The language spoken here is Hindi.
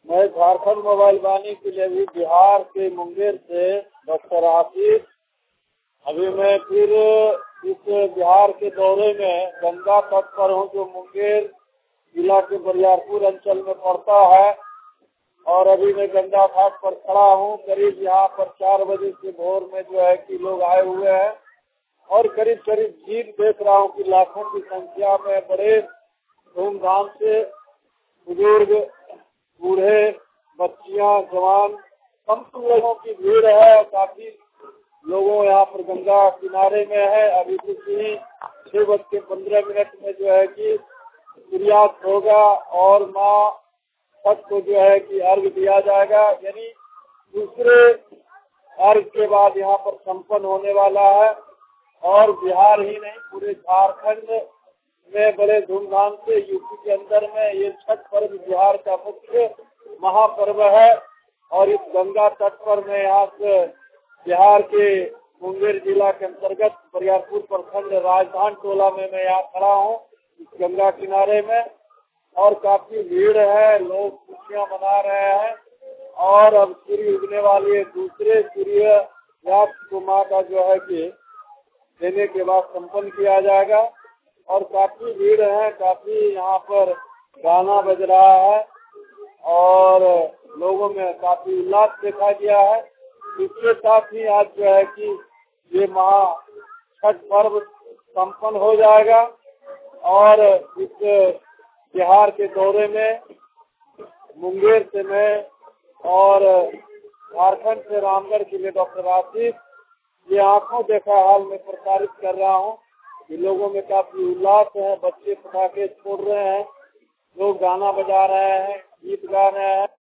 मैं झारखंड मोबाइल वाणी के लिए भी बिहार के मुंगेर से डॉक्टर आसिफ। अभी मैं फिर इस बिहार के दौरे में गंगा तट पर हूँ, जो मुंगेर जिला के बरियारपुर अंचल में पड़ता है। और अभी मैं गंगा घाट पर खड़ा हूँ। करीब यहाँ पर 4 बजे से भोर में जो है कि लोग आए हुए हैं और करीब भीड़ देख रहा हूँ कि लाखों की संख्या में बड़े धूमधाम से बुजुर्ग, बूढ़े, बच्चियां, जवान, तमाम लोगों की भीड़ है। काफी लोगों यहाँ पर गंगा किनारे में है। अभी कुछ ही 6:15 में जो है कि सूर्यास्त होगा और माँ तट को जो है कि अर्घ दिया जाएगा। यानी दूसरे अर्घ के बाद यहाँ पर संपन्न होने वाला है। और बिहार ही नहीं, पूरे झारखंड में बड़े धूमधाम से, यूपी के अंदर में ये छठ पर्व बिहार का मुख्य महापर्व है। और इस गंगा तट पर मैं यहाँ से बिहार के मुंगेर जिला के अंतर्गत बरियारपुर प्रखंड राजधान टोला में मैं यहाँ खड़ा हूँ, इस गंगा किनारे में। और काफी भीड़ है, लोग खुशियाँ मना रहे हैं। और अब सूर्य उगने वाली है, दूसरे सूर्य को माँ का जो है कि देने के बाद संपन्न किया जाएगा। और काफी भीड़ है, काफी यहाँ पर गाना बज रहा है और लोगों में काफी उल्लास देखा गया है। इसके साथ ही आज जो है कि ये महा छठ पर्व संपन्न हो जाएगा। और इस बिहार के दौरे में मुंगेर से मैं और झारखंड से रामगढ़ के लिए डॉक्टर आसिफ ये आंखों देखा हाल में प्रसारित कर रहा हूँ कि लोगों में काफी उल्लास है। बच्चे पटाखे छोड़ रहे हैं, लोग गाना बजा रहे हैं, गीत गा रहे हैं।